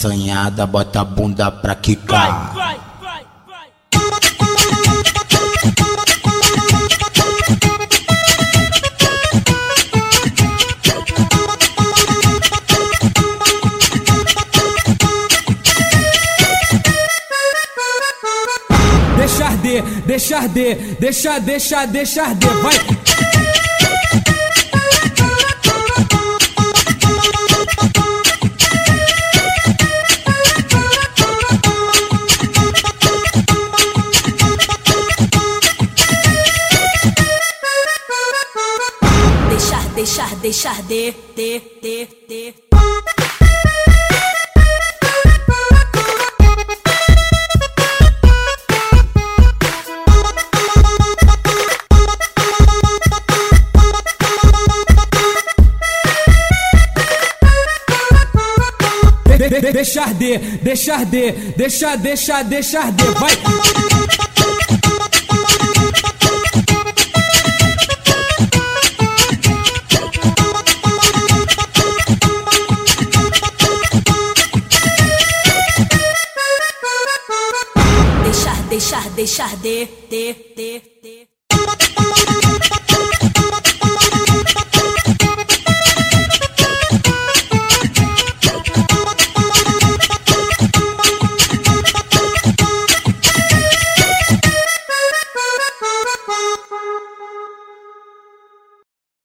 assanhada, bota a bunda pra quicar. Deixa arder, deixa arder, deixa arder, vai! Deixa arder, Deixa arder, deixa arder, deixa arder, vai! deixa arder.